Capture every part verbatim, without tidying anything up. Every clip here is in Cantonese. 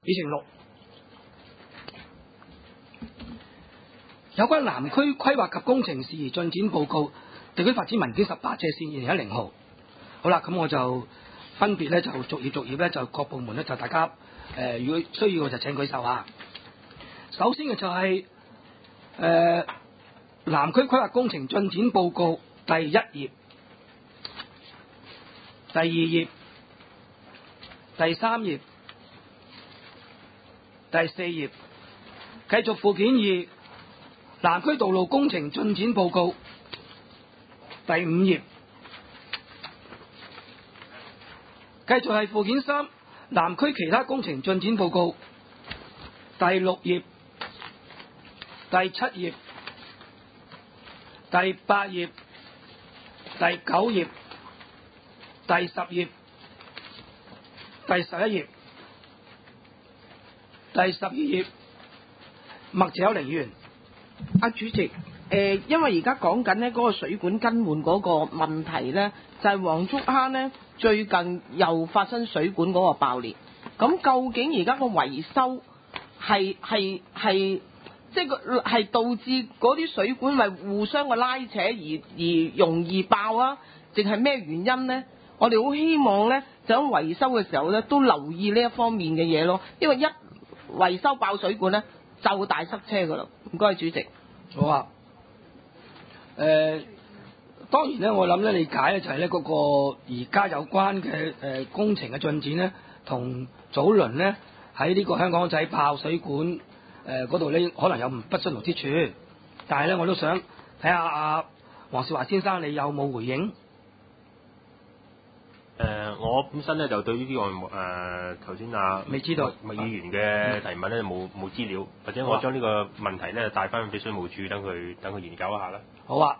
議程六，有關南區規劃及工程事宜進展報告，地區發展文件十八隻線二零一零號。好啦，咁我就分別咧就逐頁逐頁咧就各部門咧就大家誒、呃，如果需要嘅就請舉手啊。首先嘅就係、是、誒、呃、南區規劃工程進展報告第一頁、第二頁、第三頁、第四頁，繼續附件二南區道路工程進展報告第五頁，繼續係附件三南區其他工程進展報告第六頁、第七頁、第八頁、第九頁、第十頁、第十一頁、第十二頁，麥謝優玲議員。 阿主席，誒、呃，因為而家講緊呢嗰個水管更換嗰個問題呢，就係、是、黃竹坑呢最近又發生水管嗰個爆裂。咁究竟而家個維修係係係即係個係導致嗰啲水管咪互相嘅拉扯而而容易爆啊？定係咩原因呢？我哋好希望呢，就喺維修嘅時候呢，都留意呢一方面嘅嘢咯。因為一維修爆水管呢，就大塞車噶啦。唔該，主席。 好啊。誒、呃，當然咧，我諗咧理解咧就係咧嗰個而家有關嘅誒、呃、工程嘅進展咧，同早輪咧喺呢個香港仔爆水管誒嗰度咧，可能有唔不相同之處。但係咧，我都想睇下阿黃少華先生，你有冇回應？ 誒、呃，我本身咧就對呢啲案誒頭先阿未知道麥議員嘅提問咧冇冇資料，或者我將呢個問題咧帶翻俾水務署，等佢等佢研究一下啦。 好啊。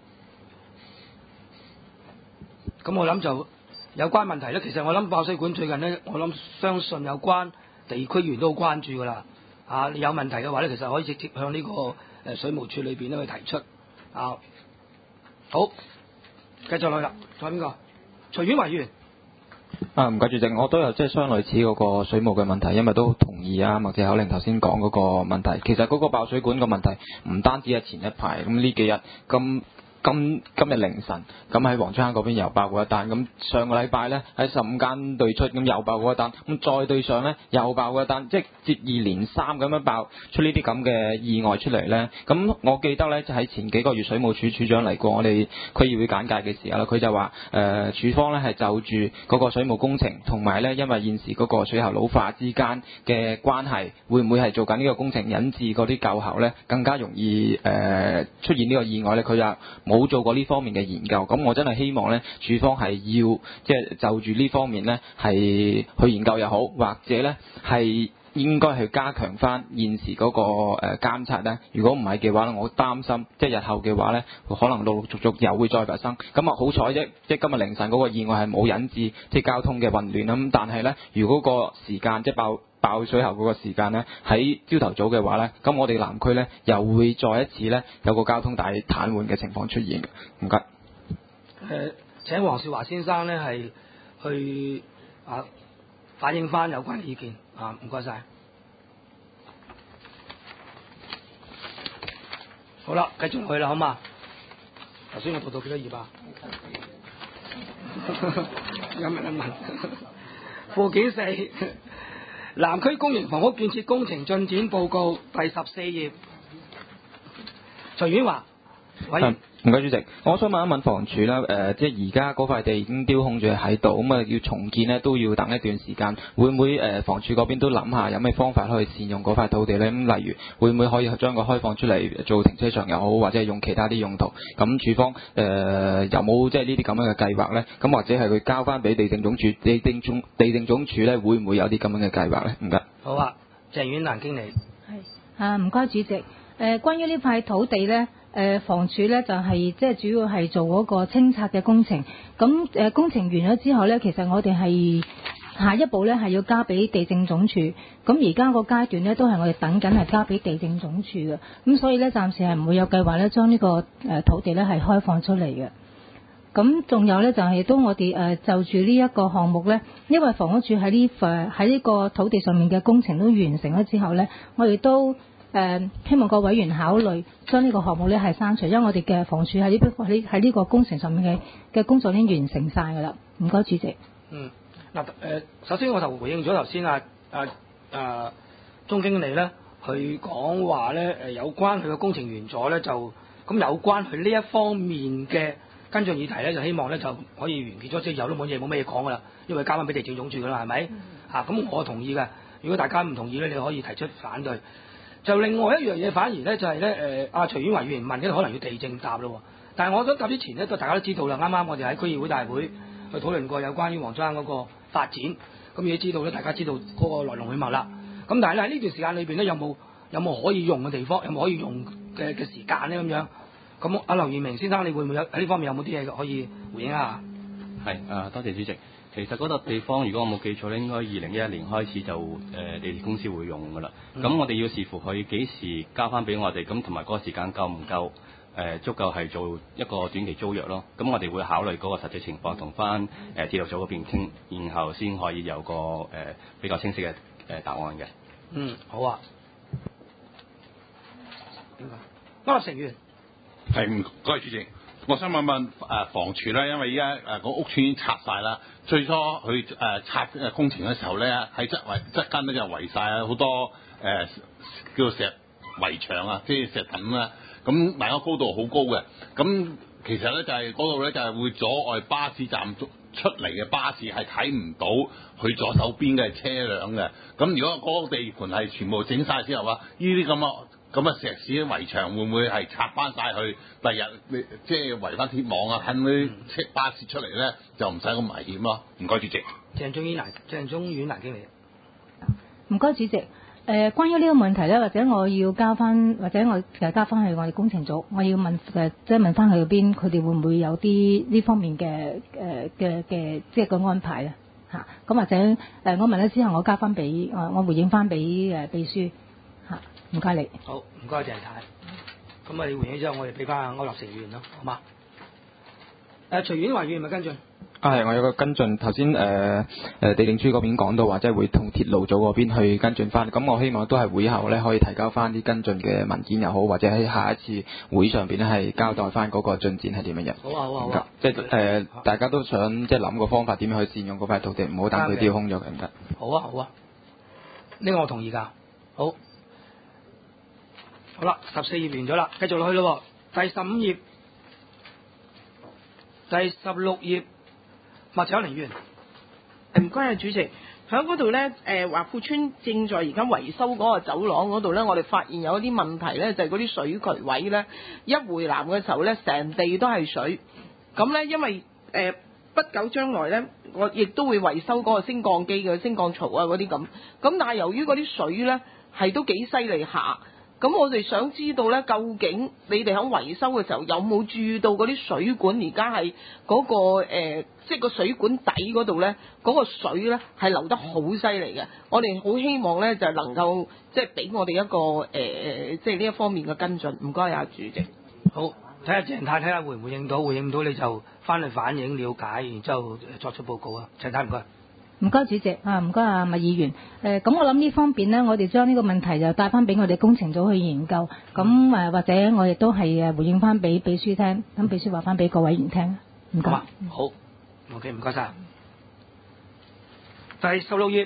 咁我諗就有關問題咧，其實我諗爆水管最近咧，我諗相信有關地區議員都好關注㗎啦。啊，你有問題嘅話咧，其實可以直接向呢個誒水務署裏邊咧去提出。啊，好，繼續落去啦，仲有邊個？徐婉華議員。 啊，唔該主席，我都有即係相類似嗰個水務嘅問題，因為都同意啊麥謝口令頭先講嗰個問題。其實嗰個爆水管個問題唔單止係前一排，咁呢幾日咁。今今日凌晨咁喺黃竹坑嗰邊又爆過一單，咁上個禮拜呢，喺十五間對出咁又爆過一單，咁再對上呢，又爆過一單，即係接二連三咁樣爆出呢啲咁嘅意外出嚟呢。咁我記得呢，就喺前幾個月水務署署長嚟過我哋區議會簡介嘅時候啦，佢就話誒署方呢係就住嗰個水務工程同埋呢，因為現時嗰個水喉老化之間嘅關係，會唔會係做緊呢個工程引致嗰啲舊喉呢更加容易誒、呃、出現呢個意外呢？佢就冇做過呢方面嘅研究，咁我真係希望呢，署方係要即係就住呢方面呢，係去研究又好，或者呢係應該去加強翻現時嗰個誒監察呢。如果唔係嘅話呢，我擔心即係日後嘅話呢，可能陸陸續續又會再發生。咁啊好彩啫，即係今日凌晨嗰個意外係冇引致即係交通嘅混亂啦。咁但係呢，如果個時間即係爆爆水喉嗰個時間呢，喺朝頭早嘅話呢，咁我哋南區呢又會再一次呢有個交通大癱瘓嘅情況出現嘅。唔該。 誒，請黃少華先生呢係去啊反映翻有關意見啊，唔該晒。好啦，繼續落去啦，好嘛？頭先我讀到幾多頁啊？有問一問。附件四。南區公營房屋建設工程進展報告第十四頁，徐婉華委員。 唔該主席，我想問一問房署啦，誒、呃，即係而家嗰塊地已經丟空住喺度，咁啊要重建呢都要等一段時間，會唔會誒、呃、房署嗰邊都諗下有咩方法可以善用嗰塊土地呢？咁例如會唔會可以將個開放出嚟做停車場又好，或者係用其他啲用途？咁署方誒、呃、有冇即係呢啲咁樣嘅計劃呢？咁或者係佢交翻俾地政總署，地政總地政總署呢會唔會有啲咁樣嘅計劃呢？唔該。 好啊，鄭婉蘭經理。 係啊，唔該主席。誒、呃，關於呢塊土地呢。誒、呃、房署咧就係即係主要係做嗰個清拆嘅工程，咁誒、呃、工程完咗之後咧，其實我哋係下一步咧係要交俾地政總署，咁而家個階段咧都係我哋等緊係交俾地政總署嘅，咁所以咧暫時係唔會有計劃咧將呢個誒土地咧係開放出嚟嘅。 咁仲有咧就係、是、當我哋誒、呃、就住呢一個項目咧，因為房屋署喺呢誒喺呢個土地上面嘅工程都完成咗之後咧，我哋都誒、呃、希望各委員考慮將呢個項目咧係刪除，因為我哋嘅房署喺呢喺喺呢個工程上面嘅嘅工作已經完成晒㗎啦。唔該，主席。 嗯，嗱、呃、誒，首先我就回應咗頭先啊啊啊鍾經理咧，佢講話咧誒有關佢嘅工程完咗咧，就咁有關佢呢一方面嘅跟進議題咧，就希望咧就可以完結咗，即係有都冇嘢冇咩嘢講㗎啦，因為交翻俾地政總署㗎啦，係咪？嗯、啊，咁我同意嘅。如果大家唔同意咧，你可以提出反對。就另外一樣嘢，反而咧就係咧誒，阿徐婉華議員問嘅可能要地政答咯。但係我想答之前咧，都大家都知道啦。啱啱我哋喺區議會大會去討論過有關於黃竹坑嗰個發展，咁已經知道咧，大家知道嗰個來龍去脈啦。咁但係咧喺呢段時間裏邊咧，有冇有冇可以用嘅地方，有冇可以用嘅嘅時間咧咁樣？咁阿劉義明先生，你會唔會有喺呢方面有冇啲嘢可以回應一下？ 係啊，多謝主席。其實嗰笪地方，如果我冇記錯咧，應該二零一一年開始就誒、呃、地鐵公司會用㗎啦。咁、嗯、我哋要視乎佢幾時交翻俾我哋，咁同埋嗰個時間夠唔夠誒、呃、足夠係做一個短期租約咯。咁我哋會考慮嗰個實際情況，同翻誒鐵路組嗰邊傾，然後先可以有個誒、呃、比較清晰嘅誒、呃、答案嘅。 嗯，好啊。邊個？安立成員。 係唔該主席，我想問問誒房署咧，因為依家誒個屋邨已經拆晒啦。最初佢誒、呃、拆誒工程嘅時候咧，喺側圍側間咧就圍晒啊好多誒、呃、叫做石圍牆啊，即係石躉啦。咁大家高度好高嘅，咁其實咧就係嗰度咧就係會阻礙巴士站出嚟嘅巴士係睇唔到佢左手邊嘅車輛嘅。咁如果嗰個地盤係全部整晒之後啊，呢啲咁嘅咁嘅石屎圍牆會唔會係拆翻晒去？第日你即係圍翻鐵網啊，趁啲車巴士出嚟咧，就唔使咁危險咯。唔該主席。 鄭中遠鄭中遠南經理。 唔該主席。誒、呃，關於呢個問題咧，或者我要交翻，或者我其實交翻去我哋工程組，我要問誒，即係問翻佢嗰邊，佢哋會唔會有啲呢方面嘅誒嘅嘅即係個安排咧？嚇、啊，咁或者誒、呃，我問咗之後，我交翻俾我，我回應翻俾誒秘書嚇，唔、啊、該你。 好，唔該鄭太。咁啊，你回應之後，我哋俾翻阿區立成員咯，好嘛？誒，徐婉華議員咪跟進。 啊，係，我有個跟進。頭先誒誒地政署嗰邊講到話，即係會同鐵路組嗰邊去跟進翻。咁我希望都係會後咧可以提交翻啲跟進嘅文件又好，或者喺下一次會上邊咧係交代翻嗰個進展係點樣樣。 好啊，好啊，好啊。 即係誒、呃，大家都想即係諗個方法點樣去善用嗰塊土地，唔好等佢丟空咗嘅唔得。 好啊，好啊。呢個我同意㗎。好。好啦，十四頁完咗啦，繼續落去咯。第十五頁、第十六頁，麥謝玲議員。 唔該啊，主席。喺嗰度咧，誒華富村正在而家維修嗰個走廊嗰度咧，我哋發現有一啲問題咧，就係嗰啲水渠位咧，一回南嘅時候咧，成地都係水。咁咧，因為誒、呃、不久將來咧，我亦都會維修嗰個升降機嘅升降槽啊嗰啲咁。咁但係由於嗰啲水咧係都幾犀利下。咁我哋想知道咧，究竟你哋喺維修嘅時候有冇注意到嗰啲水管而家係嗰個誒、呃，即係個水管底嗰度咧，嗰、嗰個水咧係流得好犀利嘅。我哋好希望咧就能夠即係俾我哋一個誒、呃，即係呢一方面嘅跟進。唔該啊，主席。 好，睇下鄭太睇下回唔回應到，回應到你就翻去反映了解，然之後作出報告啊。鄭太唔該。 唔該主席啊，唔該啊麥議員。誒、呃，咁我諗呢方面呢，我哋將呢個問題就帶翻俾我哋工程組去研究。咁誒、呃，或者我亦都係誒回應翻俾秘書聽，咁秘書話翻俾各委員聽。唔該。 好。OK，唔該晒。第十六頁，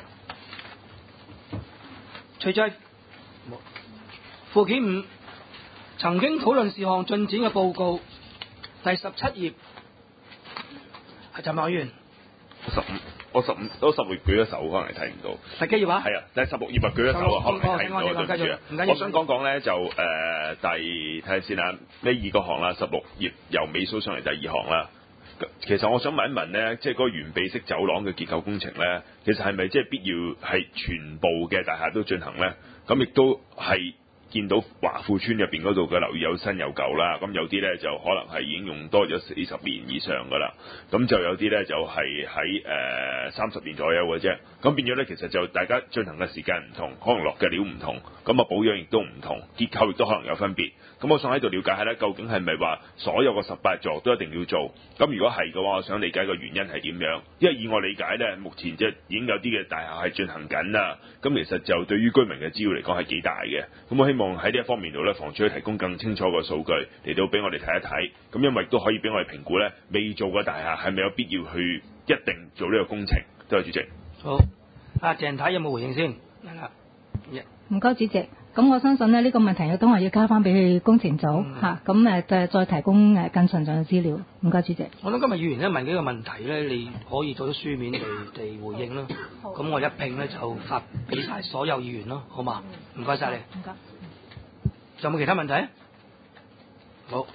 徐濟附件五曾經討論事項進展嘅報告，第十七頁係陳茂源。 十五，我十五，我十六頁舉咗手，可能你睇唔到。 第幾頁啊？ 係啊，第十六頁啊，舉咗手啊，可能你睇唔到。對唔住啊，我想講講咧就誒、呃、第睇下先啦，呢二個行啦，十六頁由尾數上嚟第二行啦。其實我想問一問咧，即係嗰個圓臂式走廊嘅結構工程咧，其實係咪即係必要係全部嘅大廈都進行咧？咁亦都係見到華富村入邊嗰度嘅樓宇有新有舊啦，咁有啲咧就可能係已經用多咗四十年以上噶啦，咁就有啲咧就係喺誒三十年左右嘅啫，咁變咗咧其實就大家進行嘅時間唔同，可能落嘅料唔同，咁啊保養亦都唔同，結構亦都可能有分別。咁我想喺度了解下咧，究竟係咪話所有嘅十八座都一定要做？咁如果係嘅話，我想理解個原因係點樣？因為以我理解咧，目前即係已經有啲嘅大廈係進行緊啦，咁其實就對於居民嘅滋擾嚟講係幾大嘅。咁我希望喺呢一方面度咧，房署提供更清楚嘅數據嚟到俾我哋睇一睇，咁因為都可以俾我哋評估咧，未做嘅大廈係咪有必要去一定做呢個工程？多謝主席。 好，阿鄭太有冇回應先？係啦， 唔該主席。咁我相信咧，呢個問題我都係要交翻俾佢工程組嚇，咁誒再再提供誒更詳盡嘅資料。唔該主席。 我諗今日議員咧問幾個問題咧，你可以做咗書面地地回應啦。咁我一併咧就發俾晒所有議員咯，好嘛？唔該晒你。唔該。仲有冇其他問題？好，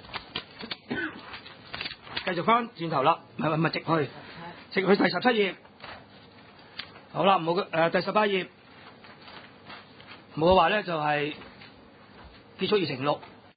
繼續翻轉頭啦，唔係唔係直去，直去第十七頁。好啦，冇嘅誒第十八頁。冇嘅話咧就係結束議程錄。